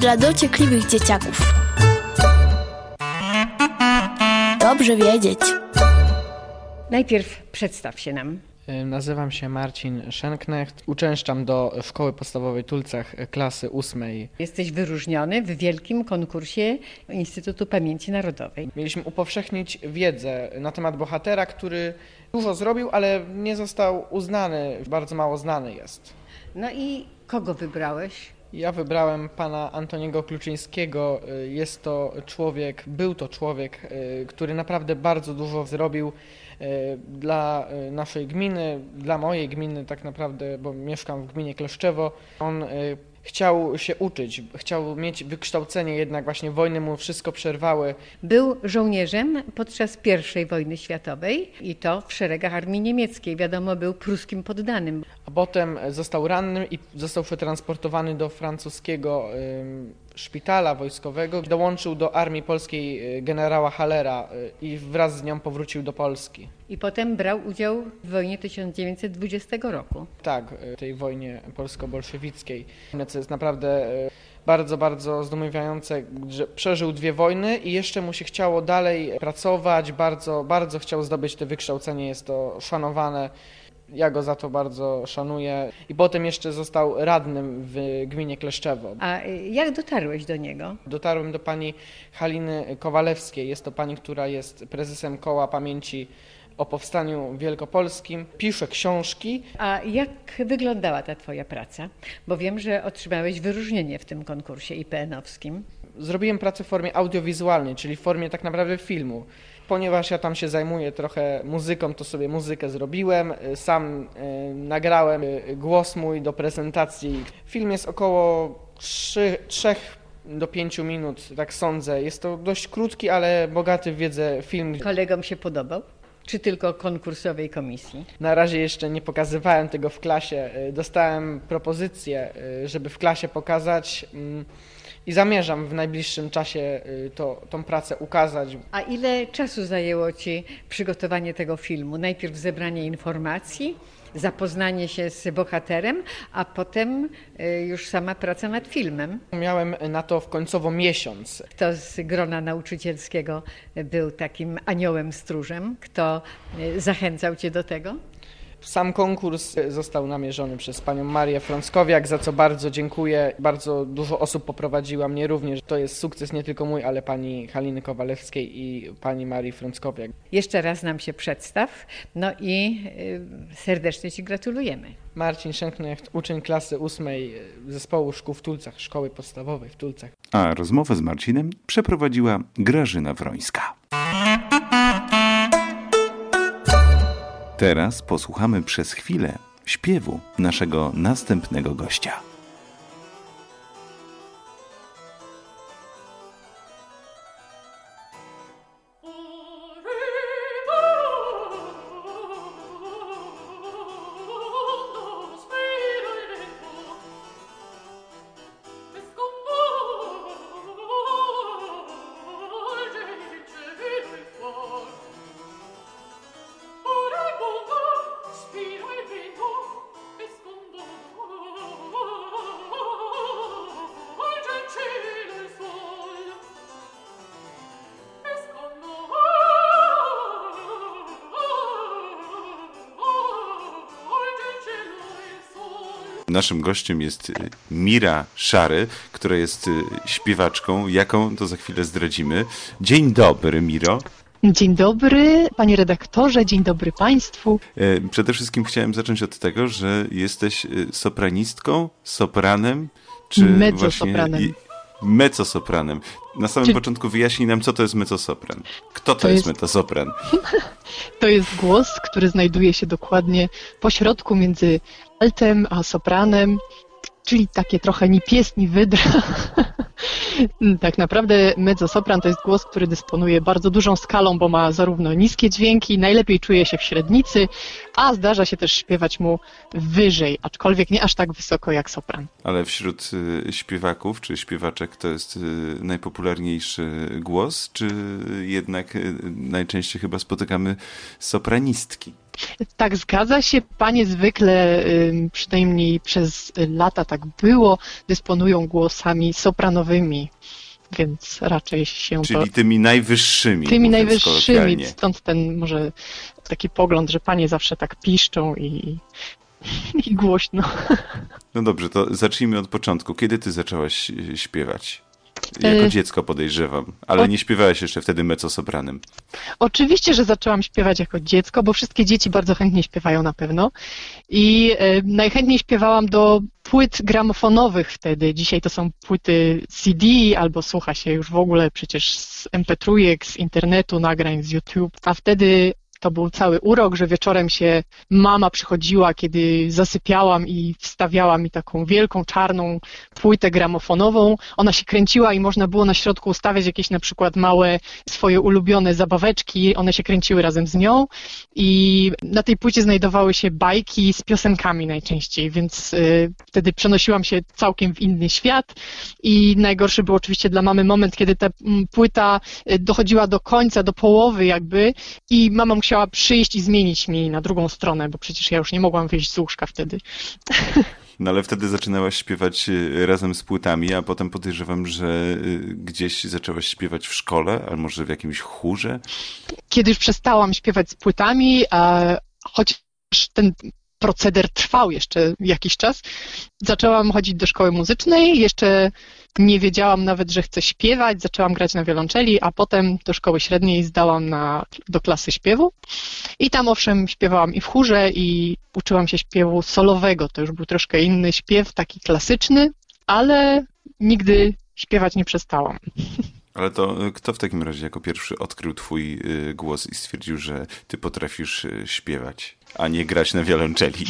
dla dociekliwych dzieciaków. Dobrze wiedzieć. Najpierw przedstaw się nam. Nazywam się Marcin Schenknecht. Uczęszczam do Szkoły Podstawowej Tulcach klasy 8. Jesteś wyróżniony w wielkim konkursie Instytutu Pamięci Narodowej. Mieliśmy upowszechnić wiedzę na temat bohatera, który dużo zrobił, ale nie został uznany, bardzo mało znany jest. No i kogo wybrałeś? Ja wybrałem pana Antoniego Kluczyńskiego. Był to człowiek, który naprawdę bardzo dużo zrobił dla naszej gminy, dla mojej gminy tak naprawdę, bo mieszkam w gminie Kleszczewo. On chciał się uczyć, chciał mieć wykształcenie, jednak właśnie wojny mu wszystko przerwały. Był żołnierzem podczas I wojny światowej i to w szeregach armii niemieckiej. Wiadomo, był pruskim poddanym. A potem został ranny i został przetransportowany do francuskiego szpitala wojskowego. Dołączył do armii polskiej generała Hallera i wraz z nią powrócił do Polski. I potem brał udział w wojnie 1920 roku. Tak, tej wojnie polsko-bolszewickiej. Co jest naprawdę bardzo, bardzo zdumiewające, że przeżył 2 wojny i jeszcze mu się chciało dalej pracować, bardzo, bardzo chciał zdobyć to wykształcenie, jest to szanowane. Ja go za to bardzo szanuję. I potem jeszcze został radnym w gminie Kleszczewo. A jak dotarłeś do niego? Dotarłem do pani Haliny Kowalewskiej. Jest to pani, która jest prezesem Koła Pamięci o Powstaniu Wielkopolskim. Pisze książki. A jak wyglądała ta twoja praca? Bo wiem, że otrzymałeś wyróżnienie w tym konkursie IPN-owskim. Zrobiłem pracę w formie audiowizualnej, czyli w formie tak naprawdę filmu. Ponieważ ja tam się zajmuję trochę muzyką, to sobie muzykę zrobiłem. Sam nagrałem głos mój do prezentacji. Film jest około 3 do 5 minut, tak sądzę. Jest to dość krótki, ale bogaty w wiedzę film. Kolegom się podobał? Czy tylko konkursowej komisji? Na razie jeszcze nie pokazywałem tego w klasie. Dostałem propozycję, żeby w klasie pokazać i zamierzam w najbliższym czasie tą pracę ukazać. A ile czasu zajęło ci przygotowanie tego filmu? Najpierw zebranie informacji, zapoznanie się z bohaterem, a potem już sama praca nad filmem. Miałem na to końcowo miesiąc. Kto z grona nauczycielskiego był takim aniołem stróżem? Kto zachęcał cię do tego? Sam konkurs został namierzony przez panią Marię Frąckowiak, za co bardzo dziękuję. Bardzo dużo osób poprowadziła mnie również. To jest sukces nie tylko mój, ale pani Haliny Kowalewskiej i pani Marii Frąckowiak. Jeszcze raz nam się przedstaw, no i serdecznie ci gratulujemy. Marcin Schenknecht, uczeń klasy 8 zespołu szkół w Tulcach, szkoły podstawowej w Tulcach. A rozmowę z Marcinem przeprowadziła Grażyna Wrońska. Teraz posłuchamy przez chwilę śpiewu naszego następnego gościa. Naszym gościem jest Mira Szary, która jest śpiewaczką. Jaką, to za chwilę zdradzimy. Dzień dobry, Miro. Dzień dobry, panie redaktorze, dzień dobry państwu. Przede wszystkim chciałem zacząć od tego, że jesteś sopranistką, sopranem, czy mezzosopranem. Mezzosopranem. Na samym początku wyjaśnij nam, co to jest mezzosopran. Kto to jest mezzosopran? To jest głos, który znajduje się dokładnie pośrodku między altem a sopranem, czyli takie trochę ni pies, ni wydra. Tak naprawdę mezzosopran to jest głos, który dysponuje bardzo dużą skalą, bo ma zarówno niskie dźwięki, najlepiej czuje się w średnicy, a zdarza się też śpiewać mu wyżej, aczkolwiek nie aż tak wysoko jak sopran. Ale wśród śpiewaków czy śpiewaczek to jest najpopularniejszy głos, czy jednak najczęściej chyba spotykamy sopranistki? Tak, zgadza się. Panie zwykle, przynajmniej przez lata tak było, dysponują głosami sopranowymi, więc raczej się to... Czyli tymi najwyższymi, Tymi mówiąc najwyższymi, kolokwialnie. stąd ten może taki pogląd, że panie zawsze tak piszczą i głośno. No dobrze, to zacznijmy od początku. Kiedy ty zaczęłaś śpiewać? Jako dziecko podejrzewam, ale nie śpiewałaś jeszcze wtedy mezzosopranem. Oczywiście, że zaczęłam śpiewać jako dziecko, bo wszystkie dzieci bardzo chętnie śpiewają na pewno. I najchętniej śpiewałam do płyt gramofonowych wtedy. Dzisiaj to są płyty CD, albo słucha się już w ogóle przecież z MP3, z internetu, nagrań z YouTube. A wtedy to był cały urok, że wieczorem się mama przychodziła, kiedy zasypiałam i wstawiała mi taką wielką, czarną płytę gramofonową. Ona się kręciła i można było na środku ustawiać jakieś na przykład małe swoje ulubione zabaweczki. One się kręciły razem z nią i na tej płycie znajdowały się bajki z piosenkami najczęściej, więc wtedy przenosiłam się całkiem w inny świat i najgorszy był oczywiście dla mamy moment, kiedy ta płyta dochodziła do końca, do połowy jakby i mama musiała przyjść i zmienić mi na drugą stronę, bo przecież ja już nie mogłam wyjść z łóżka wtedy. No ale wtedy zaczynałaś śpiewać razem z płytami, a potem podejrzewam, że gdzieś zaczęłaś śpiewać w szkole, albo może w jakimś chórze? Kiedy już przestałam śpiewać z płytami, chociaż ten proceder trwał jeszcze jakiś czas, zaczęłam chodzić do szkoły muzycznej, jeszcze nie wiedziałam nawet, że chcę śpiewać, zaczęłam grać na wiolonczeli, a potem do szkoły średniej zdałam do klasy śpiewu i tam owszem śpiewałam i w chórze i uczyłam się śpiewu solowego, to już był troszkę inny śpiew, taki klasyczny, ale nigdy śpiewać nie przestałam. Ale to kto w takim razie jako pierwszy odkrył twój głos i stwierdził, że ty potrafisz śpiewać, a nie grać na wiolonczeli?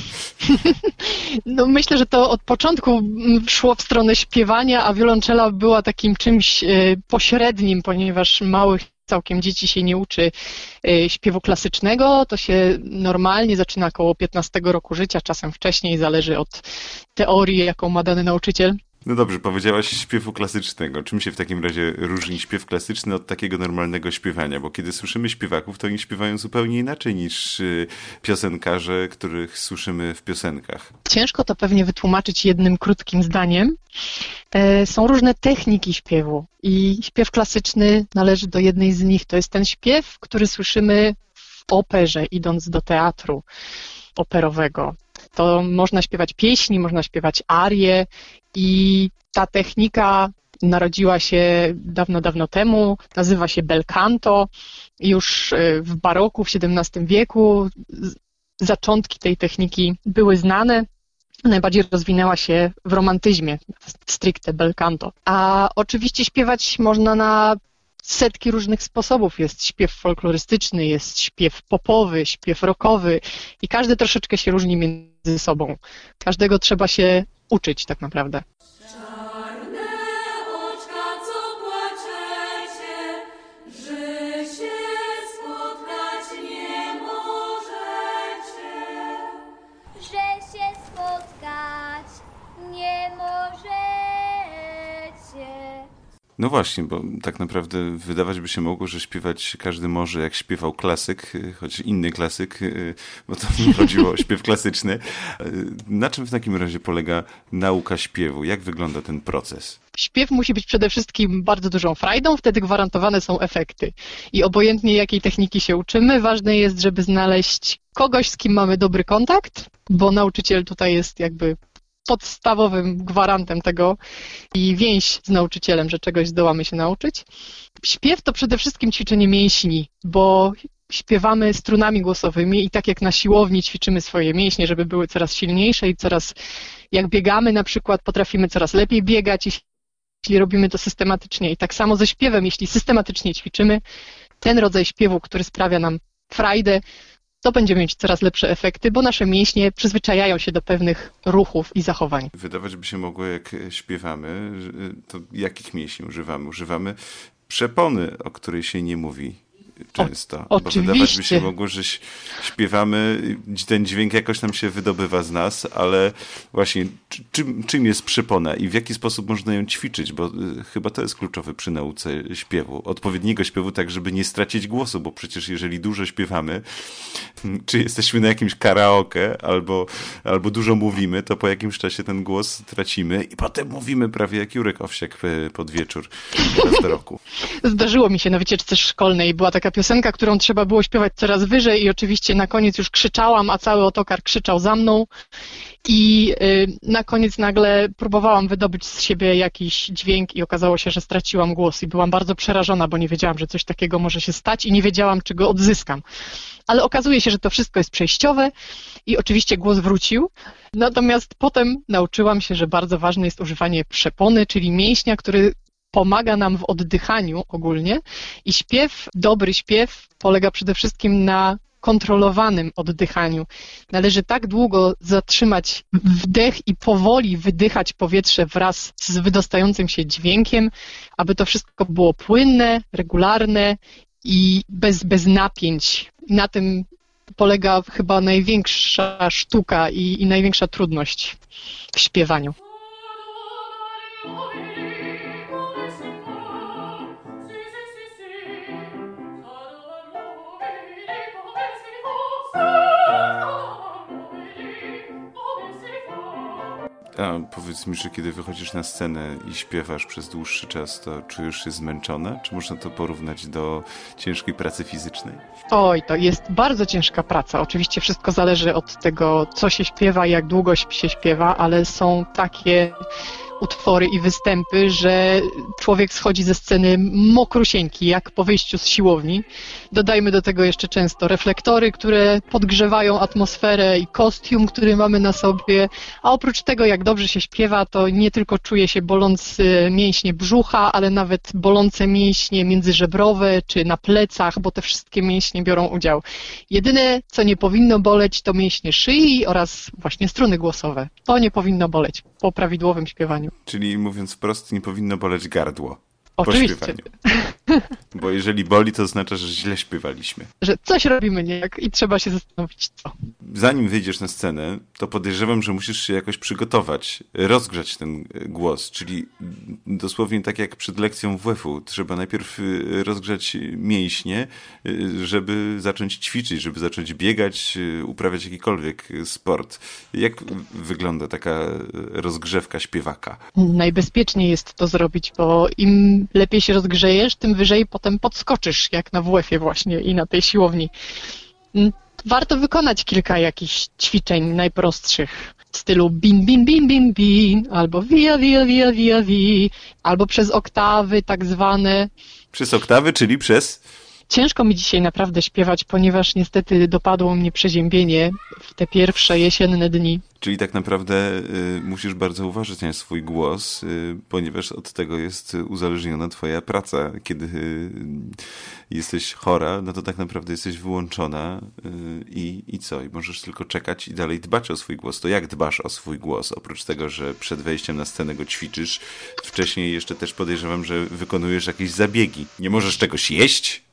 No myślę, że to od początku szło w stronę śpiewania, a wiolonczela była takim czymś pośrednim, ponieważ małych całkiem dzieci się nie uczy śpiewu klasycznego, to się normalnie zaczyna około 15 roku życia, czasem wcześniej, zależy od teorii, jaką ma dany nauczyciel. No dobrze, powiedziałaś śpiewu klasycznego. Czym się w takim razie różni śpiew klasyczny od takiego normalnego śpiewania? Bo kiedy słyszymy śpiewaków, to oni śpiewają zupełnie inaczej niż piosenkarze, których słyszymy w piosenkach. Ciężko to pewnie wytłumaczyć jednym krótkim zdaniem. Są różne techniki śpiewu i śpiew klasyczny należy do jednej z nich. To jest ten śpiew, który słyszymy w operze, idąc do teatru operowego. To można śpiewać pieśni, można śpiewać arie i ta technika narodziła się dawno, dawno temu, nazywa się bel canto. Już w baroku, w XVII wieku zaczątki tej techniki były znane. Najbardziej rozwinęła się w romantyzmie, stricte bel canto. A oczywiście śpiewać można na setki różnych sposobów. Jest śpiew folklorystyczny, jest śpiew popowy, śpiew rockowy i każdy troszeczkę się różni między sobą. Każdego trzeba się uczyć tak naprawdę. No właśnie, bo tak naprawdę wydawać by się mogło, że śpiewać każdy może, jak śpiewał klasyk, choć inny klasyk, bo to chodziło o śpiew klasyczny. Na czym w takim razie polega nauka śpiewu? Jak wygląda ten proces? Śpiew musi być przede wszystkim bardzo dużą frajdą, wtedy gwarantowane są efekty. I obojętnie jakiej techniki się uczymy, ważne jest, żeby znaleźć kogoś, z kim mamy dobry kontakt, bo nauczyciel tutaj jest jakby podstawowym gwarantem tego i więź z nauczycielem, że czegoś zdołamy się nauczyć. Śpiew to przede wszystkim ćwiczenie mięśni, bo śpiewamy strunami głosowymi i tak jak na siłowni ćwiczymy swoje mięśnie, żeby były coraz silniejsze i coraz, jak biegamy na przykład, potrafimy coraz lepiej biegać, jeśli robimy to systematycznie. I tak samo ze śpiewem, jeśli systematycznie ćwiczymy ten rodzaj śpiewu, który sprawia nam frajdę, to będziemy mieć coraz lepsze efekty, bo nasze mięśnie przyzwyczajają się do pewnych ruchów i zachowań. Wydawać by się mogło, jak śpiewamy, to jakich mięśni używamy? Używamy przepony, o której się nie mówi. często. Oczywiście. Bo wydawać by się mogło, że śpiewamy, ten dźwięk jakoś nam się wydobywa z nas, ale właśnie czym jest przypona i w jaki sposób można ją ćwiczyć, bo chyba to jest kluczowe przy nauce śpiewu. Odpowiedniego śpiewu, tak żeby nie stracić głosu, bo przecież jeżeli dużo śpiewamy, czy jesteśmy na jakimś karaoke, albo dużo mówimy, to po jakimś czasie ten głos tracimy i potem mówimy prawie jak Jurek Owsiak pod wieczór raz do roku. Zdarzyło mi się na wycieczce szkolnej. Była taka piosenka, którą trzeba było śpiewać coraz wyżej i oczywiście na koniec już krzyczałam, a cały autokar krzyczał za mną. I na koniec nagle próbowałam wydobyć z siebie jakiś dźwięk i okazało się, że straciłam głos i byłam bardzo przerażona, bo nie wiedziałam, że coś takiego może się stać i nie wiedziałam, czy go odzyskam. Ale okazuje się, że to wszystko jest przejściowe i oczywiście głos wrócił. Natomiast potem nauczyłam się, że bardzo ważne jest używanie przepony, czyli mięśnia, który pomaga nam w oddychaniu ogólnie i dobry śpiew polega przede wszystkim na kontrolowanym oddychaniu. Należy tak długo zatrzymać wdech i powoli wydychać powietrze wraz z wydostającym się dźwiękiem, aby to wszystko było płynne, regularne i bez napięć. Na tym polega chyba największa sztuka i największa trudność w śpiewaniu. A powiedz mi, że kiedy wychodzisz na scenę i śpiewasz przez dłuższy czas, to czujesz się zmęczona? Czy można to porównać do ciężkiej pracy fizycznej? Oj, to jest bardzo ciężka praca. Oczywiście wszystko zależy od tego, co się śpiewa i jak długo się śpiewa, ale są takie utwory i występy, że człowiek schodzi ze sceny mokrusieńki, jak po wyjściu z siłowni. Dodajmy do tego jeszcze często reflektory, które podgrzewają atmosferę i kostium, który mamy na sobie, a oprócz tego, jak dobrze się śpiewa, to nie tylko czuje się bolące mięśnie brzucha, ale nawet bolące mięśnie międzyżebrowe czy na plecach, bo te wszystkie mięśnie biorą udział. Jedyne, co nie powinno boleć, to mięśnie szyi oraz właśnie struny głosowe. To nie powinno boleć po prawidłowym śpiewaniu. Czyli mówiąc wprost, nie powinno boleć gardło. Oczywiście. Po śpiewaniu. Bo jeżeli boli, to oznacza, że źle śpiewaliśmy. Że coś robimy nie tak i trzeba się zastanowić co. Zanim wyjdziesz na scenę, to podejrzewam, że musisz się jakoś przygotować, rozgrzać ten głos, czyli dosłownie tak jak przed lekcją WF-u. Trzeba najpierw rozgrzać mięśnie, żeby zacząć ćwiczyć, żeby zacząć biegać, uprawiać jakikolwiek sport. Jak wygląda taka rozgrzewka śpiewaka? Najbezpieczniej jest to zrobić, bo im lepiej się rozgrzejesz, tym wyżej potem podskoczysz, jak na WF-ie właśnie i na tej siłowni. Warto wykonać kilka jakichś ćwiczeń najprostszych w stylu bin, bin, bin, bin, bin, albo via, via, via, via, vi, albo przez oktawy tak zwane. Przez oktawy, czyli przez... Ciężko mi dzisiaj naprawdę śpiewać, ponieważ niestety dopadło mnie przeziębienie w te pierwsze jesienne dni. Czyli tak naprawdę musisz bardzo uważać na swój głos, ponieważ od tego jest uzależniona twoja praca. Kiedy jesteś chora, no to tak naprawdę jesteś wyłączona i co? I możesz tylko czekać i dalej dbać o swój głos. To jak dbasz o swój głos? Oprócz tego, że przed wejściem na scenę go ćwiczysz, wcześniej jeszcze też podejrzewam, że wykonujesz jakieś zabiegi. Nie możesz czegoś jeść?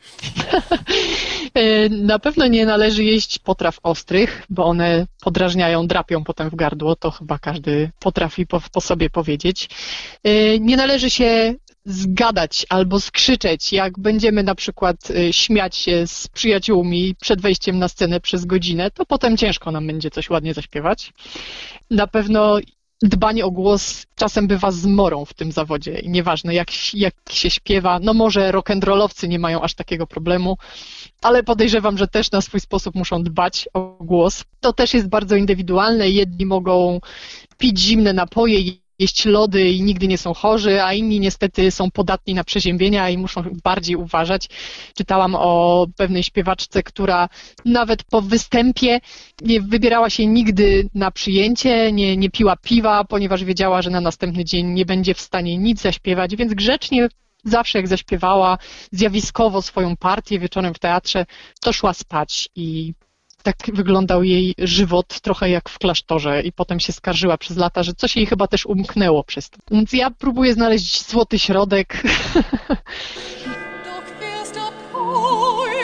Na pewno nie należy jeść potraw ostrych, bo one podrażniają, drapią potem w gardło, to chyba każdy potrafi po sobie powiedzieć. Nie należy się zgadać albo skrzyczeć, jak będziemy na przykład śmiać się z przyjaciółmi przed wejściem na scenę przez godzinę, to potem ciężko nam będzie coś ładnie zaśpiewać. Na pewno dbanie o głos czasem bywa zmorą w tym zawodzie i nieważne jak się śpiewa, no może rock'n'rollowcy nie mają aż takiego problemu, ale podejrzewam, że też na swój sposób muszą dbać o głos. To też jest bardzo indywidualne, jedni mogą pić zimne napoje, jeść lody i nigdy nie są chorzy, a inni niestety są podatni na przeziębienia i muszą bardziej uważać. Czytałam o pewnej śpiewaczce, która nawet po występie nie wybierała się nigdy na przyjęcie, nie piła piwa, ponieważ wiedziała, że na następny dzień nie będzie w stanie nic zaśpiewać, więc grzecznie zawsze jak zaśpiewała zjawiskowo swoją partię wieczorem w teatrze, to szła spać i tak wyglądał jej żywot trochę jak w klasztorze i potem się skarżyła przez lata, że coś jej chyba też umknęło przez to. Więc ja próbuję znaleźć złoty środek. Du wirst der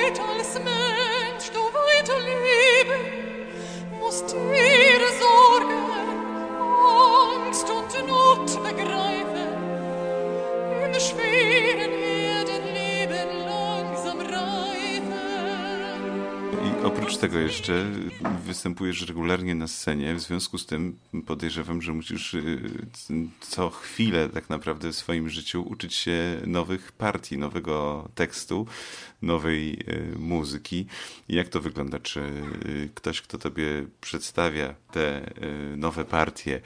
I oprócz tego jeszcze występujesz regularnie na scenie, w związku z tym podejrzewam, że musisz co chwilę tak naprawdę w swoim życiu uczyć się nowych partii, nowego tekstu, nowej muzyki. Jak to wygląda? Czy ktoś, kto tobie przedstawia te nowe partie,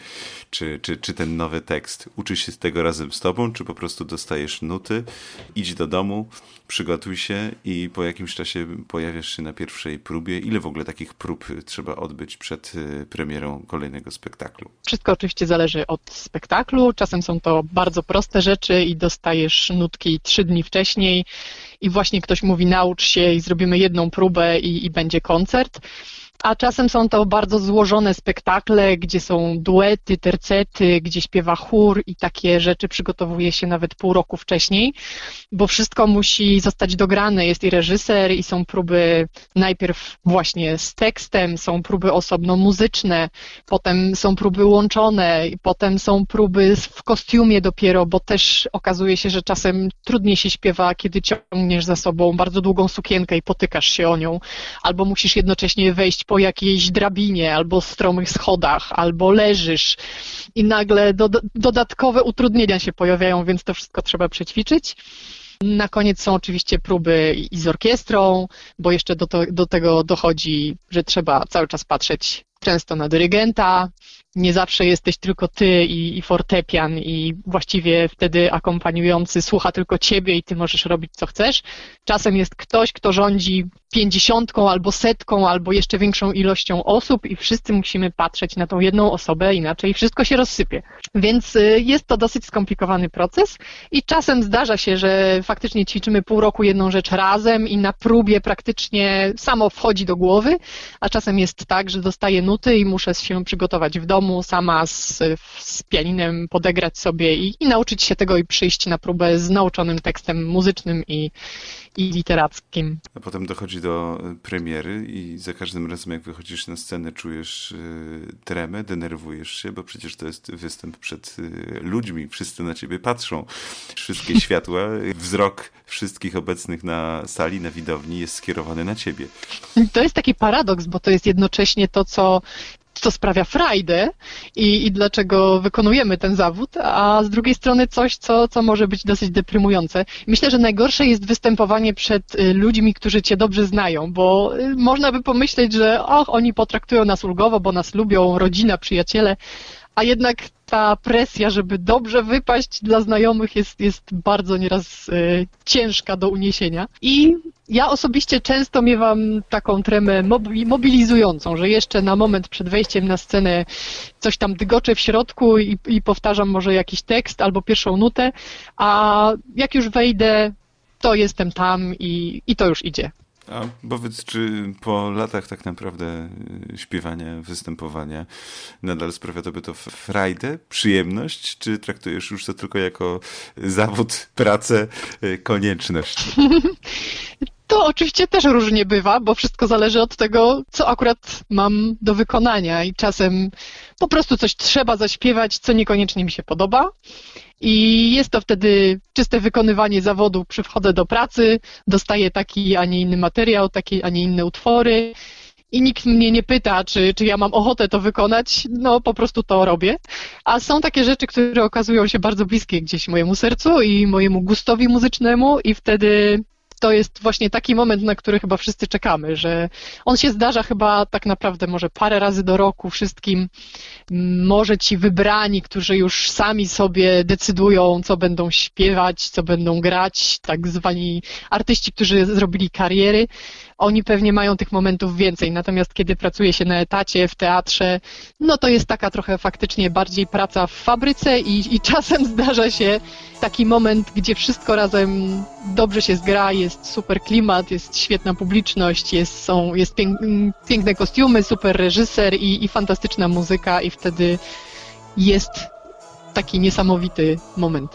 czy ten nowy tekst, uczy się z tego razem z tobą, czy po prostu dostajesz nuty, idź do domu, przygotuj się i po jakimś czasie pojawiasz się na pierwszej próbie? Ile w ogóle takich prób trzeba odbyć przed premierą kolejnego spektaklu? Wszystko oczywiście zależy od spektaklu. Czasem są to bardzo proste rzeczy i dostajesz nutki 3 dni wcześniej i właśnie ktoś mówi naucz się i zrobimy jedną próbę i będzie koncert. A czasem są to bardzo złożone spektakle, gdzie są duety, tercety, gdzie śpiewa chór i takie rzeczy przygotowuje się nawet pół roku wcześniej, bo wszystko musi zostać dograne. Jest i reżyser, i są próby najpierw właśnie z tekstem, są próby osobno muzyczne, potem są próby łączone, potem są próby w kostiumie dopiero, bo też okazuje się, że czasem trudniej się śpiewa, kiedy ciągniesz za sobą bardzo długą sukienkę i potykasz się o nią, albo musisz jednocześnie wejść po jakiejś drabinie, albo stromych schodach, albo leżysz i nagle dodatkowe utrudnienia się pojawiają, więc to wszystko trzeba przećwiczyć. Na koniec są oczywiście próby i z orkiestrą, bo jeszcze do tego dochodzi, że trzeba cały czas patrzeć często na dyrygenta. Nie zawsze jesteś tylko ty i fortepian i właściwie wtedy akompaniujący słucha tylko ciebie i ty możesz robić co chcesz. Czasem jest ktoś, kto rządzi 50 albo 100 albo jeszcze większą ilością osób i wszyscy musimy patrzeć na tą jedną osobę, inaczej wszystko się rozsypie. Więc jest to dosyć skomplikowany proces i czasem zdarza się, że faktycznie ćwiczymy pół roku jedną rzecz razem i na próbie praktycznie samo wchodzi do głowy, a czasem jest tak, że dostaję nuty i muszę się przygotować w domu, sama z pianinem podegrać sobie i nauczyć się tego i przyjść na próbę z nauczonym tekstem muzycznym i literackim. A potem dochodzi do premiery i za każdym razem jak wychodzisz na scenę czujesz tremę, denerwujesz się, bo przecież to jest występ przed ludźmi, wszyscy na ciebie patrzą, wszystkie światła, wzrok wszystkich obecnych na sali, na widowni jest skierowany na ciebie. To jest taki paradoks, bo to jest jednocześnie to, co sprawia frajdę i dlaczego wykonujemy ten zawód, a z drugiej strony coś, co może być dosyć deprymujące. Myślę, że najgorsze jest występowanie przed ludźmi, którzy cię dobrze znają, bo można by pomyśleć, że oni potraktują nas ulgowo, bo nas lubią, rodzina, przyjaciele, a jednak ta presja, żeby dobrze wypaść dla znajomych jest bardzo nieraz ciężka do uniesienia. I ja osobiście często miewam taką tremę mobilizującą, że jeszcze na moment przed wejściem na scenę coś tam dygoczę w środku i powtarzam może jakiś tekst albo pierwszą nutę, a jak już wejdę, to jestem tam i to już idzie. A powiedz, czy po latach tak naprawdę śpiewania, występowania nadal sprawia tobie to frajdę, przyjemność, czy traktujesz już to tylko jako zawód, pracę, konieczność? To oczywiście też różnie bywa, bo wszystko zależy od tego, co akurat mam do wykonania i czasem po prostu coś trzeba zaśpiewać, co niekoniecznie mi się podoba. I jest to wtedy czyste wykonywanie zawodu. Przychodzę do pracy, dostaję taki, a nie inny materiał, takie, a nie inne utwory i nikt mnie nie pyta, czy ja mam ochotę to wykonać, no po prostu to robię. A są takie rzeczy, które okazują się bardzo bliskie gdzieś mojemu sercu i mojemu gustowi muzycznemu i wtedy to jest właśnie taki moment, na który chyba wszyscy czekamy, że on się zdarza chyba tak naprawdę może parę razy do roku wszystkim. Może ci wybrani, którzy już sami sobie decydują, co będą śpiewać, co będą grać, tak zwani artyści, którzy zrobili kariery, oni pewnie mają tych momentów więcej. Natomiast kiedy pracuje się na etacie, w teatrze, no to jest taka trochę faktycznie bardziej praca w fabryce i czasem zdarza się taki moment, gdzie wszystko razem dobrze się zgra, jest super klimat, jest świetna publiczność, jest piękne kostiumy, super reżyser i fantastyczna muzyka i wtedy jest taki niesamowity moment.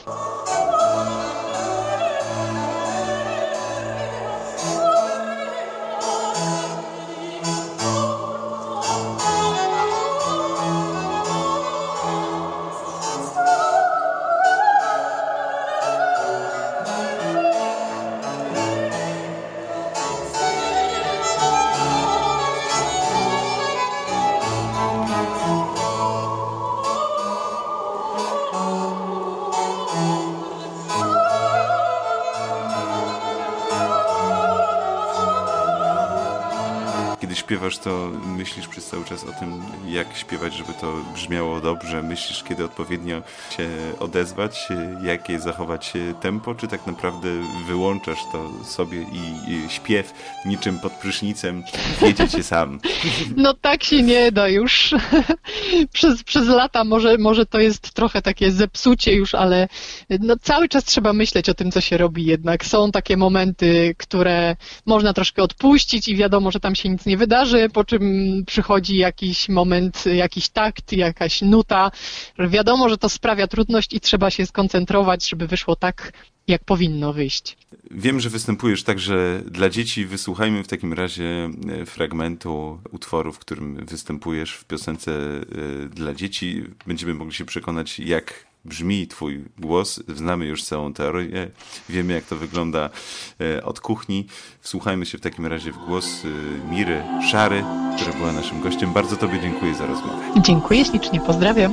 Kiedy śpiewasz, to myślisz przez cały czas o tym, jak śpiewać, żeby to brzmiało dobrze? Myślisz, kiedy odpowiednio się odezwać, jakie zachować tempo, czy tak naprawdę wyłączasz to sobie i śpiew niczym pod prysznicem wiedzie cię sam? No tak się nie da już. Przez lata może to jest trochę takie zepsucie już, ale no cały czas trzeba myśleć o tym, co się robi jednak. Są takie momenty, które można troszkę odpuścić i wiadomo, że tam się nic nie wydarzy, po czym przychodzi jakiś moment, jakiś takt, jakaś nuta. Wiadomo, że to sprawia trudność i trzeba się skoncentrować, żeby wyszło tak, jak powinno wyjść. Wiem, że występujesz także dla dzieci. Wysłuchajmy w takim razie fragmentu utworu, w którym występujesz w piosence dla dzieci. Będziemy mogli się przekonać, jak brzmi twój głos. Znamy już całą teorię. Wiemy, jak to wygląda od kuchni. Wsłuchajmy się w takim razie w głos Miry Szary, która była naszym gościem. Bardzo tobie dziękuję za rozmowę. Dziękuję ślicznie, pozdrawiam.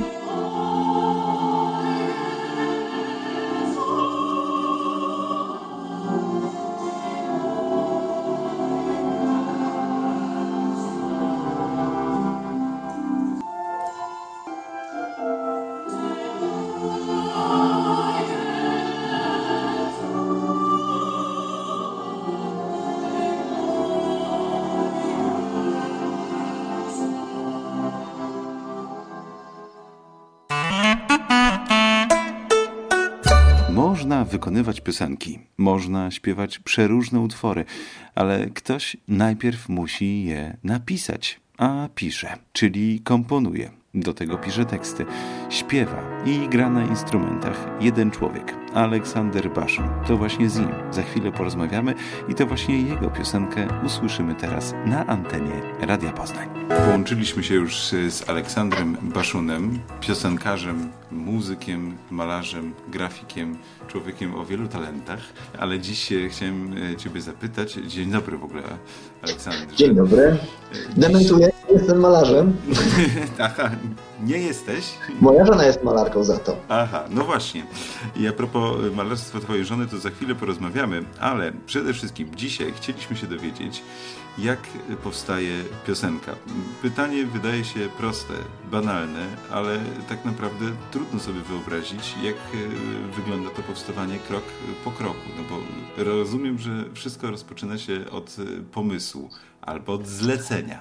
Można wykonywać piosenki, można śpiewać przeróżne utwory, ale ktoś najpierw musi je napisać, a pisze, czyli komponuje. Do tego pisze teksty, śpiewa i gra na instrumentach jeden człowiek, Aleksander Baszun. To właśnie z nim za chwilę porozmawiamy i to właśnie jego piosenkę usłyszymy teraz na antenie Radia Poznań. Połączyliśmy się już z Aleksandrem Baszunem, piosenkarzem, muzykiem, malarzem, grafikiem, człowiekiem o wielu talentach, ale dziś chciałem ciebie zapytać, dzień dobry w ogóle, Aleksandrze. Dzień dobry. Dementuję, jestem malarzem. Aha, nie jesteś? Moja żona jest malarką za to. Aha, no właśnie. I a propos malarstwa twojej żony, to za chwilę porozmawiamy, ale przede wszystkim dzisiaj chcieliśmy się dowiedzieć, jak powstaje piosenka. Pytanie wydaje się proste, banalne, ale tak naprawdę trudno sobie wyobrazić, jak wygląda to powstawanie krok po kroku. No bo rozumiem, że wszystko rozpoczyna się od pomysłu albo od zlecenia.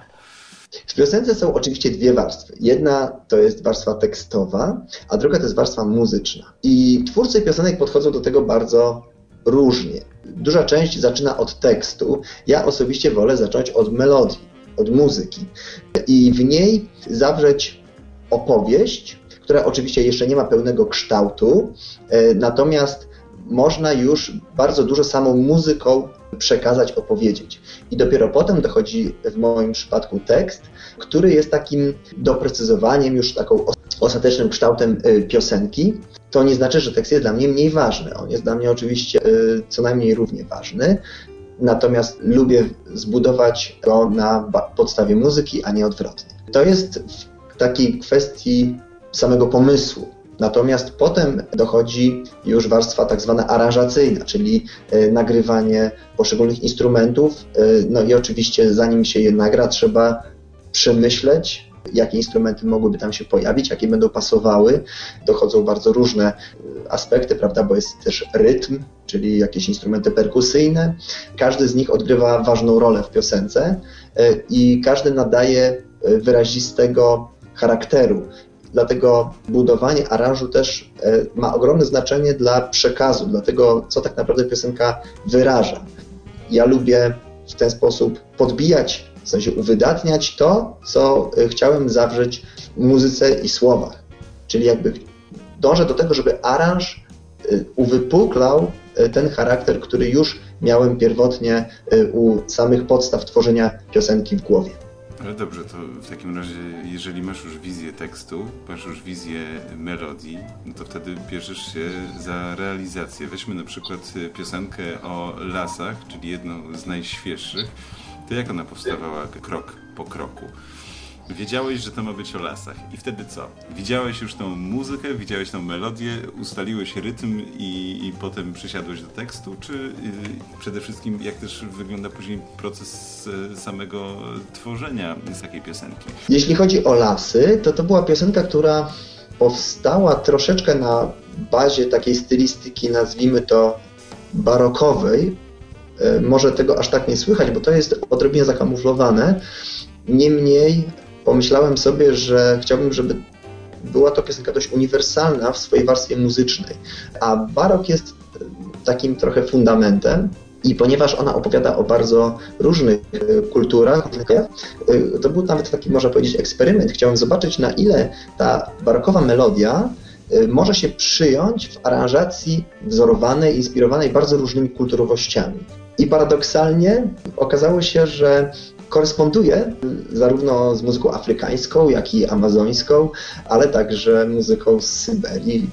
W piosence są oczywiście dwie warstwy. Jedna to jest warstwa tekstowa, a druga to jest warstwa muzyczna. I twórcy piosenek podchodzą do tego bardzo różnie. Duża część zaczyna od tekstu. Ja osobiście wolę zacząć od melodii, od muzyki. I w niej zawrzeć opowieść, która oczywiście jeszcze nie ma pełnego kształtu, natomiast można już bardzo dużo samą muzyką przekazać, opowiedzieć. I dopiero potem dochodzi w moim przypadku tekst, który jest takim doprecyzowaniem, już taką ostatecznym kształtem piosenki. To nie znaczy, że tekst jest dla mnie mniej ważny. On jest dla mnie oczywiście co najmniej równie ważny. Natomiast lubię zbudować go na podstawie muzyki, a nie odwrotnie. To jest w takiej kwestii samego pomysłu. Natomiast potem dochodzi już warstwa tak zwana aranżacyjna, czyli nagrywanie poszczególnych instrumentów. No i oczywiście zanim się je nagra, trzeba przemyśleć, jakie instrumenty mogłyby tam się pojawić, jakie będą pasowały. Dochodzą bardzo różne aspekty, prawda, bo jest też rytm, czyli jakieś instrumenty perkusyjne. Każdy z nich odgrywa ważną rolę w piosence i każdy nadaje wyrazistego charakteru. Dlatego budowanie aranżu też ma ogromne znaczenie dla przekazu, dla tego, co tak naprawdę piosenka wyraża. Ja lubię w ten sposób podbijać, w sensie uwydatniać to, co chciałem zawrzeć w muzyce i słowach. Czyli jakby dążę do tego, żeby aranż uwypuklał ten charakter, który już miałem pierwotnie u samych podstaw tworzenia piosenki w głowie. Ale dobrze, to w takim razie, jeżeli masz już wizję tekstu, masz już wizję melodii, no to wtedy bierzesz się za realizację. Weźmy na przykład piosenkę o lasach, czyli jedną z najświeższych. To jak ona powstawała krok po kroku? Wiedziałeś, że to ma być o lasach. I wtedy co? Widziałeś już tą muzykę, widziałeś tą melodię, ustaliłeś rytm i potem przysiadłeś do tekstu? Czy przede wszystkim jak też wygląda później proces samego tworzenia z takiej piosenki? Jeśli chodzi o lasy, to była piosenka, która powstała troszeczkę na bazie takiej stylistyki, nazwijmy to barokowej. Może tego aż tak nie słychać, bo to jest odrobinę zakamuflowane. Niemniej pomyślałem sobie, że chciałbym, żeby była to piosenka dość uniwersalna w swojej warstwie muzycznej. A barok jest takim trochę fundamentem i ponieważ ona opowiada o bardzo różnych kulturach, to był nawet taki, można powiedzieć, eksperyment. Chciałem zobaczyć, na ile ta barokowa melodia może się przyjąć w aranżacji wzorowanej, inspirowanej bardzo różnymi kulturowościami. I paradoksalnie okazało się, że koresponduje zarówno z muzyką afrykańską, jak i amazońską, ale także muzyką z Syberii.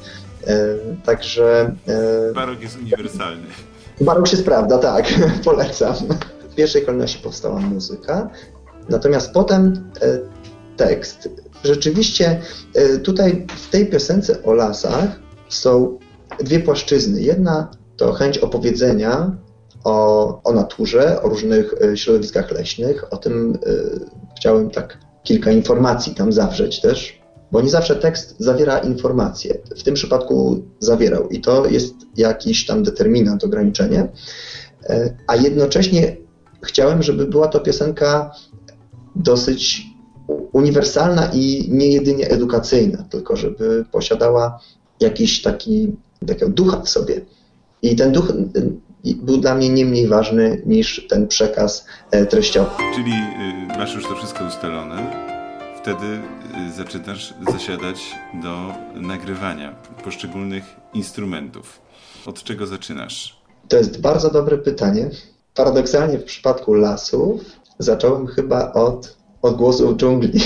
Barok jest uniwersalny. Barok się sprawdza, tak, polecam. W pierwszej kolejności powstała muzyka, natomiast potem tekst. Rzeczywiście tutaj w tej piosence o lasach są dwie płaszczyzny. Jedna to chęć opowiedzenia o naturze, o różnych środowiskach leśnych. O tym chciałem tak kilka informacji tam zawrzeć też, bo nie zawsze tekst zawiera informacje. W tym przypadku zawierał i to jest jakiś tam determinant, ograniczenie. A jednocześnie chciałem, żeby była to piosenka dosyć uniwersalna i nie jedynie edukacyjna, tylko żeby posiadała jakiś takiego ducha w sobie. I ten duch był dla mnie nie mniej ważny niż ten przekaz treściowy. Czyli masz już to wszystko ustalone, wtedy zaczynasz zasiadać do nagrywania poszczególnych instrumentów. Od czego zaczynasz? To jest bardzo dobre pytanie. Paradoksalnie w przypadku lasów zacząłem chyba od odgłosów dżungli.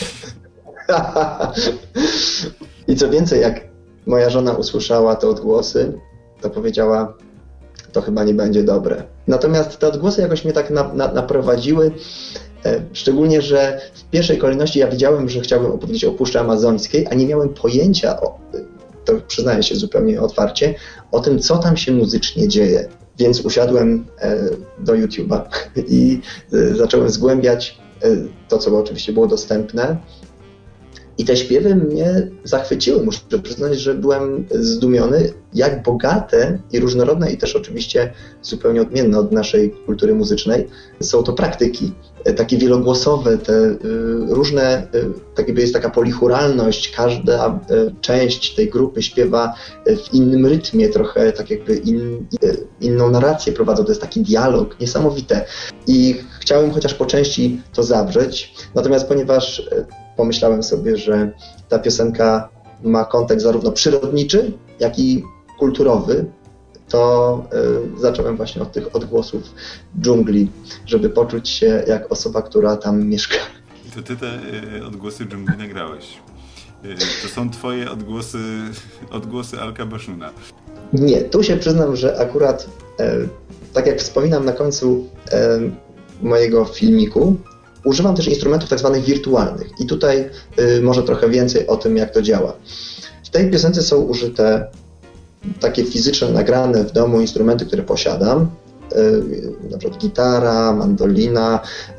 I co więcej, jak moja żona usłyszała te odgłosy, to powiedziała, to chyba nie będzie dobre. Natomiast te odgłosy jakoś mnie tak naprowadziły, szczególnie, że w pierwszej kolejności ja wiedziałem, że chciałbym opowiedzieć o Puszczy Amazońskiej, a nie miałem pojęcia, to przyznaję się zupełnie otwarcie, o tym, co tam się muzycznie dzieje. Więc usiadłem do YouTube'a i zacząłem zgłębiać to, co oczywiście było dostępne. I te śpiewy mnie zachwyciły. Muszę przyznać, że byłem zdumiony, jak bogate i różnorodne i też oczywiście zupełnie odmienne od naszej kultury muzycznej są to praktyki. Takie wielogłosowe, te różne, tak jakby jest taka polichuralność, każda część tej grupy śpiewa w innym rytmie, trochę tak jakby inną narrację prowadzą, to jest taki dialog, niesamowite. I chciałem chociaż po części to zawrzeć, natomiast ponieważ pomyślałem sobie, że ta piosenka ma kontekst zarówno przyrodniczy, jak i kulturowy, to zacząłem właśnie od tych odgłosów dżungli, żeby poczuć się jak osoba, która tam mieszka. To ty te odgłosy dżungli nagrałeś. To są twoje odgłosy Al-Kabashuna. Nie, tu się przyznam, że akurat, tak jak wspominam na końcu mojego filmiku, używam też instrumentów tak zwanych wirtualnych i tutaj może trochę więcej o tym, jak to działa. W tej piosence są użyte takie fizyczne, nagrane w domu instrumenty, które posiadam, na przykład gitara, mandolina,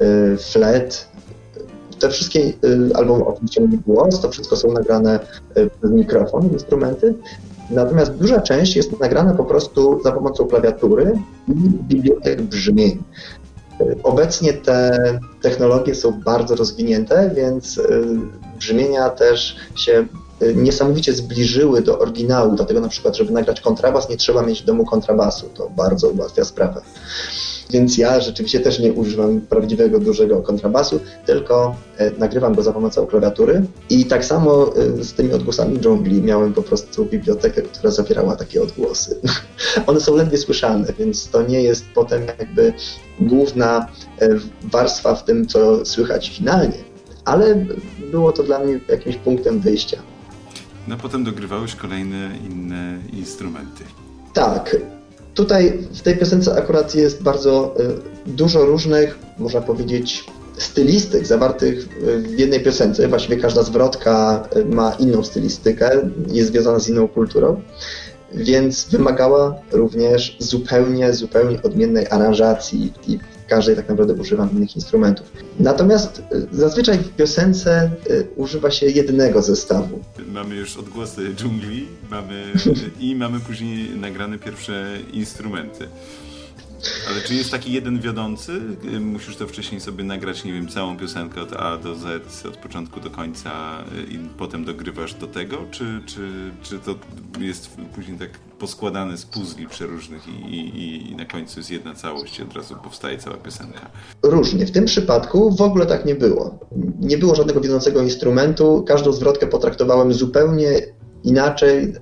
flet. Te wszystkie, albo oczywiście mój głos, to wszystko są nagrane przez mikrofon, instrumenty. Natomiast duża część jest nagrana po prostu za pomocą klawiatury i bibliotek brzmień. Obecnie te technologie są bardzo rozwinięte, więc brzmienia też się niesamowicie zbliżyły do oryginału, dlatego na przykład, żeby nagrać kontrabas, nie trzeba mieć w domu kontrabasu, to bardzo ułatwia sprawę. Więc ja rzeczywiście też nie używam prawdziwego, dużego kontrabasu, tylko nagrywam go za pomocą klawiatury i tak samo z tymi odgłosami dżungli miałem po prostu bibliotekę, która zawierała takie odgłosy. One są ledwie słyszalne, więc to nie jest potem jakby główna warstwa w tym, co słychać finalnie, ale było to dla mnie jakimś punktem wyjścia. No potem dogrywałeś kolejne inne instrumenty. Tak. Tutaj w tej piosence akurat jest bardzo dużo różnych, można powiedzieć, stylistyk zawartych w jednej piosence. Właściwie każda zwrotka ma inną stylistykę, jest związana z inną kulturą, więc wymagała również zupełnie odmiennej aranżacji i w każdej tak naprawdę używam innych instrumentów. Natomiast zazwyczaj w piosence używa się jednego zestawu. Mamy już odgłosy dżungli, mamy później nagrane pierwsze instrumenty. Ale czy jest taki jeden wiodący? Musisz to wcześniej sobie nagrać, nie wiem, całą piosenkę od A do Z, od początku do końca i potem dogrywasz do tego? Czy to jest później tak poskładane z puzli przeróżnych i na końcu jest jedna całość i od razu powstaje cała piosenka? Różnie. W tym przypadku w ogóle tak nie było. Nie było żadnego wiodącego instrumentu. Każdą zwrotkę potraktowałem zupełnie inaczej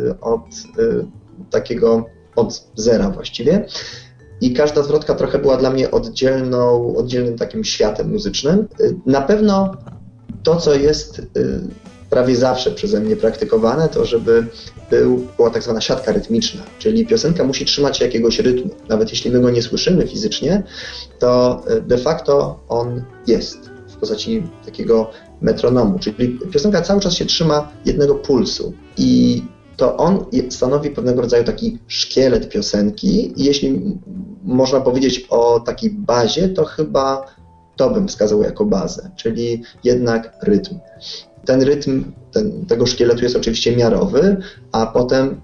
od zera właściwie. I każda zwrotka trochę była dla mnie oddzielnym takim światem muzycznym. Na pewno to, co jest prawie zawsze przeze mnie praktykowane, to żeby była tak zwana siatka rytmiczna, czyli piosenka musi trzymać się jakiegoś rytmu. Nawet jeśli my go nie słyszymy fizycznie, to de facto on jest w postaci takiego metronomu, czyli piosenka cały czas się trzyma jednego pulsu i to on stanowi pewnego rodzaju taki szkielet piosenki i jeśli można powiedzieć o takiej bazie, to chyba to bym wskazał jako bazę, czyli jednak rytm. Ten rytm tego szkieletu jest oczywiście miarowy, a potem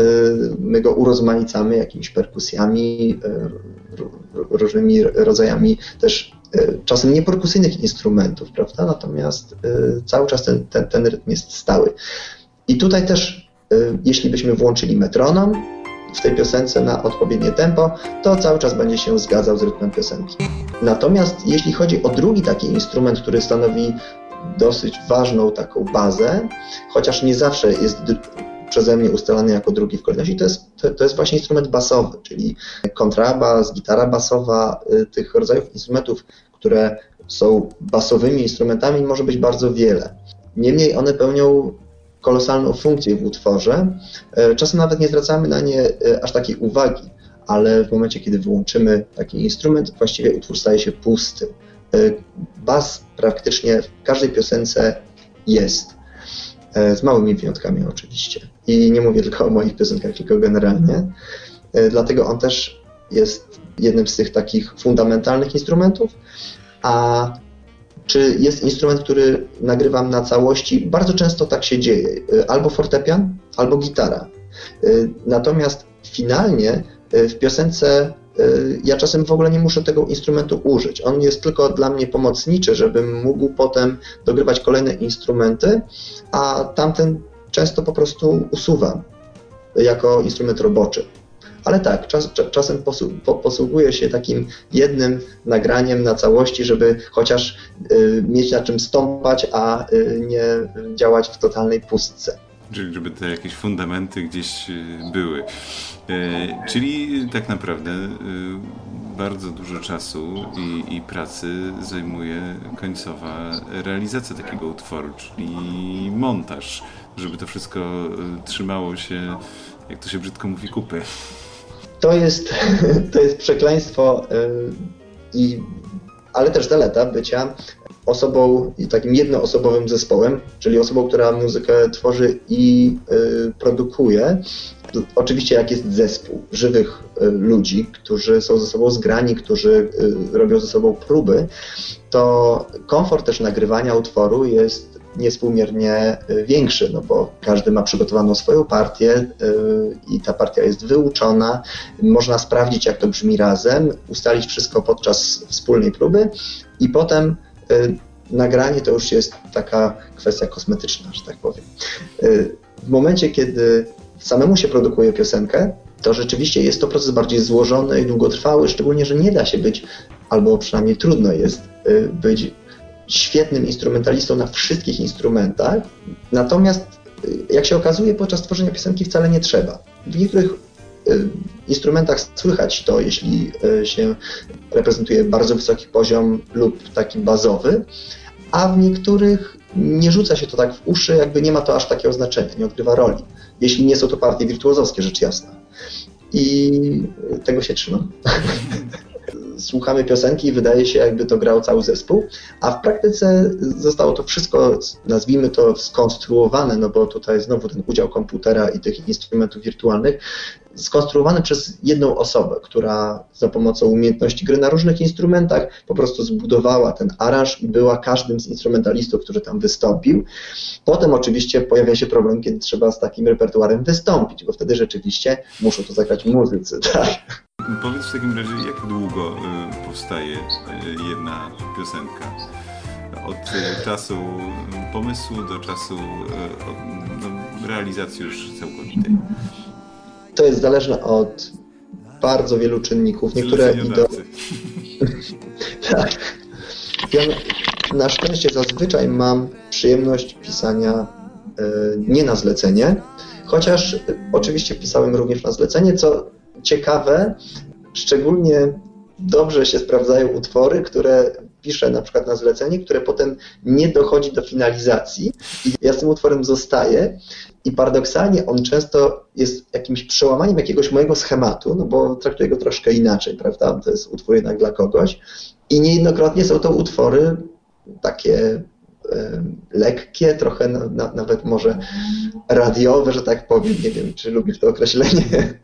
my go urozmaicamy jakimiś perkusjami, różnymi rodzajami też czasem nieperkusyjnych instrumentów, prawda? Natomiast cały czas ten rytm jest stały. I tutaj też jeśli byśmy włączyli metronom w tej piosence na odpowiednie tempo, to cały czas będzie się zgadzał z rytmem piosenki. Natomiast jeśli chodzi o drugi taki instrument, który stanowi dosyć ważną taką bazę, chociaż nie zawsze jest przeze mnie ustalany jako drugi w kolejności, to jest właśnie instrument basowy, czyli kontrabas, gitara basowa, tych rodzajów instrumentów, które są basowymi instrumentami, może być bardzo wiele. Niemniej one pełnią kolosalną funkcję w utworze. Czasem nawet nie zwracamy na nie aż takiej uwagi, ale w momencie, kiedy wyłączymy taki instrument, właściwie utwór staje się pusty. Bas praktycznie w każdej piosence jest, z małymi wyjątkami oczywiście. I nie mówię tylko o moich piosenkach, tylko generalnie. Dlatego on też jest jednym z tych takich fundamentalnych instrumentów, a czy jest instrument, który nagrywam na całości? Bardzo często tak się dzieje. Albo fortepian, albo gitara. Natomiast finalnie w piosence ja czasem w ogóle nie muszę tego instrumentu użyć. On jest tylko dla mnie pomocniczy, żebym mógł potem dogrywać kolejne instrumenty, a tamten często po prostu usuwam jako instrument roboczy. Ale tak, czasem posługuję się takim jednym nagraniem na całości, żeby chociaż mieć na czym stąpać, a nie działać w totalnej pustce. Czyli żeby te jakieś fundamenty gdzieś były. Czyli tak naprawdę bardzo dużo czasu i pracy zajmuje końcowa realizacja takiego utworu, czyli montaż, żeby to wszystko trzymało się, jak to się brzydko mówi, kupy. To jest przekleństwo, ale też zaleta bycia osobą, takim jednoosobowym zespołem, czyli osobą, która muzykę tworzy i produkuje. Oczywiście jak jest zespół żywych ludzi, którzy są ze sobą zgrani, którzy robią ze sobą próby, to komfort też nagrywania utworu jest niewspółmiernie większy, no bo każdy ma przygotowaną swoją partię i ta partia jest wyuczona, można sprawdzić, jak to brzmi razem, ustalić wszystko podczas wspólnej próby i potem nagranie to już jest taka kwestia kosmetyczna, że tak powiem. W momencie, kiedy samemu się produkuje piosenkę, to rzeczywiście jest to proces bardziej złożony i długotrwały, szczególnie, że nie da się być, albo przynajmniej trudno jest być świetnym instrumentalistą na wszystkich instrumentach, natomiast jak się okazuje, podczas tworzenia piosenki wcale nie trzeba. W niektórych instrumentach słychać to, jeśli się reprezentuje bardzo wysoki poziom lub taki bazowy, a w niektórych nie rzuca się to tak w uszy, jakby nie ma to aż takiego znaczenia, nie odgrywa roli, jeśli nie są to partie wirtuozowskie, rzecz jasna. I tego się trzymam. słuchamy piosenki i wydaje się, jakby to grał cały zespół, a w praktyce zostało to wszystko, nazwijmy to, skonstruowane, no bo tutaj znowu ten udział komputera i tych instrumentów wirtualnych, skonstruowane przez jedną osobę, która za pomocą umiejętności gry na różnych instrumentach po prostu zbudowała ten aranż i była każdym z instrumentalistów, który tam wystąpił. Potem oczywiście pojawia się problem, kiedy trzeba z takim repertuarem wystąpić, bo wtedy rzeczywiście muszą to zagrać muzycy, tak? Powiedz w takim razie, jak długo powstaje jedna piosenka? Od czasu pomysłu do czasu realizacji już całkowitej. To jest zależne od bardzo wielu czynników. Niektóre idą... Tak. Ja na szczęście zazwyczaj mam przyjemność pisania nie na zlecenie, chociaż oczywiście pisałem również na zlecenie, co ciekawe, szczególnie dobrze się sprawdzają utwory, które piszę na przykład na zlecenie, które potem nie dochodzi do finalizacji i ja z tym utworem zostaję i paradoksalnie on często jest jakimś przełamaniem jakiegoś mojego schematu, no bo traktuję go troszkę inaczej, prawda? To jest utwór jednak dla kogoś i niejednokrotnie są to utwory takie lekkie, trochę nawet może radiowe, że tak powiem, nie wiem, czy lubisz to określenie.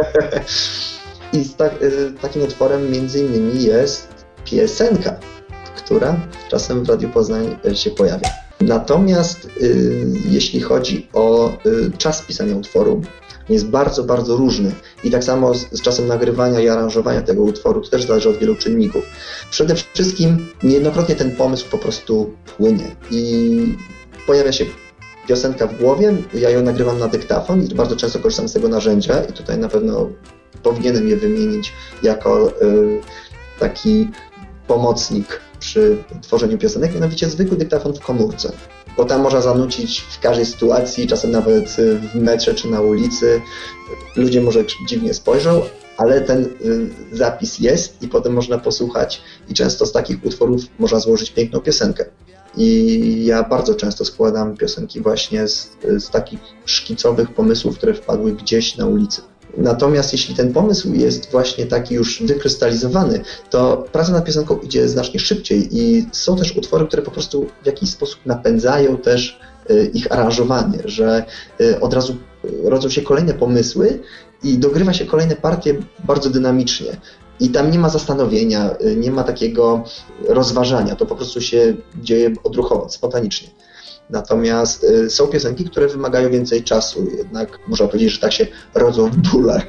I takim utworem między innymi jest piosenka, która czasem w Radiu Poznań się pojawia. Natomiast jeśli chodzi o czas pisania utworu, jest bardzo, bardzo różny i tak samo z czasem nagrywania i aranżowania tego utworu, to też zależy od wielu czynników. Przede wszystkim niejednokrotnie ten pomysł po prostu płynie i pojawia się piosenka w głowie, ja ją nagrywam na dyktafon i bardzo często korzystam z tego narzędzia i tutaj na pewno powinienem je wymienić jako taki pomocnik przy tworzeniu piosenek, mianowicie zwykły dyktafon w komórce, bo tam można zanucić w każdej sytuacji, czasem nawet w metrze czy na ulicy. Ludzie może dziwnie spojrzą, ale ten zapis jest i potem można posłuchać i często z takich utworów można złożyć piękną piosenkę. I ja bardzo często składam piosenki właśnie z takich szkicowych pomysłów, które wpadły gdzieś na ulicy. Natomiast jeśli ten pomysł jest właśnie taki już wykrystalizowany, to praca nad piosenką idzie znacznie szybciej i są też utwory, które po prostu w jakiś sposób napędzają też ich aranżowanie, że od razu rodzą się kolejne pomysły i dogrywa się kolejne partie bardzo dynamicznie. I tam nie ma zastanowienia, nie ma takiego rozważania, to po prostu się dzieje odruchowo, spontanicznie. Natomiast są piosenki, które wymagają więcej czasu, jednak można powiedzieć, że tak się rodzą w bólach.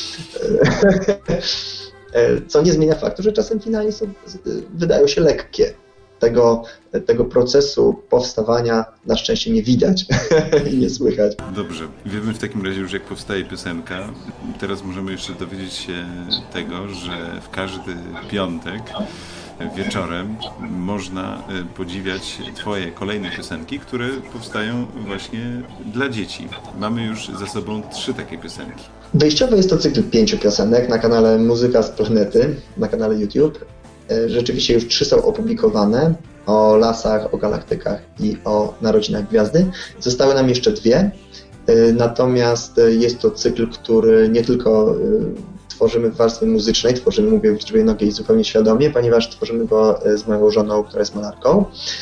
Co nie zmienia faktu, że czasem finalnie wydają się lekkie. Tego procesu powstawania na szczęście nie widać i nie słychać. Dobrze, wiemy w takim razie już, jak powstaje piosenka. Teraz możemy jeszcze dowiedzieć się tego, że w każdy piątek wieczorem można podziwiać Twoje kolejne piosenki, które powstają właśnie dla dzieci. Mamy już za sobą 3 takie piosenki. Wyjściowo jest to cykl 5 piosenek na kanale Muzyka z Planety, na kanale YouTube. Rzeczywiście już 3 są opublikowane, o lasach, o galaktykach i o narodzinach gwiazdy. Zostały nam jeszcze 2, natomiast jest to cykl, który nie tylko tworzymy w warstwie muzycznej, mówię w liczbie nogiej zupełnie świadomie, ponieważ tworzymy go z moją żoną, która jest malarką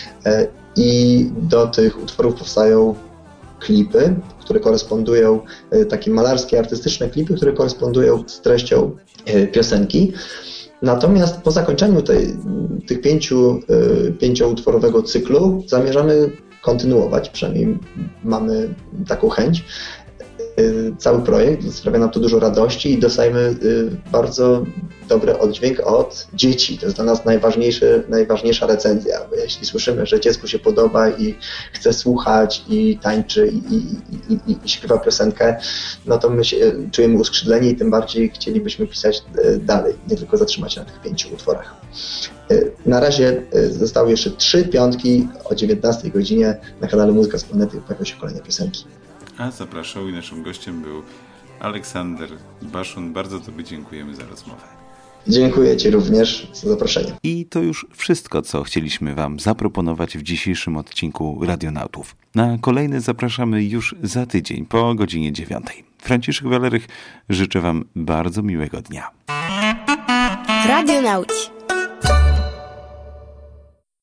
i do tych utworów powstają klipy, które korespondują, takie malarskie, artystyczne klipy, które korespondują z treścią piosenki. Natomiast po zakończeniu tych 5-utworowego cyklu zamierzamy kontynuować, przynajmniej mamy taką chęć. Cały projekt sprawia nam to dużo radości i dostajemy bardzo dobry oddźwięk od dzieci. To jest dla nas najważniejsza recenzja, bo jeśli słyszymy, że dziecku się podoba i chce słuchać i tańczy i śpiewa piosenkę, no to my się czujemy uskrzydleni i tym bardziej chcielibyśmy pisać dalej, nie tylko zatrzymać się na tych 5 utworach. Na razie zostały jeszcze 3 piątki o 19 godzinie na kanale Muzyka z Planety pojawią się kolejne piosenki. A zapraszał i naszym gościem był Aleksander Baszun. Bardzo Tobie dziękujemy za rozmowę. Dziękuję Ci również za zaproszenie. I to już wszystko, co chcieliśmy Wam zaproponować w dzisiejszym odcinku Radionautów. Na kolejny zapraszamy już za tydzień po godzinie 9. Franciszek Walerych, życzę Wam bardzo miłego dnia. Radio Nauci.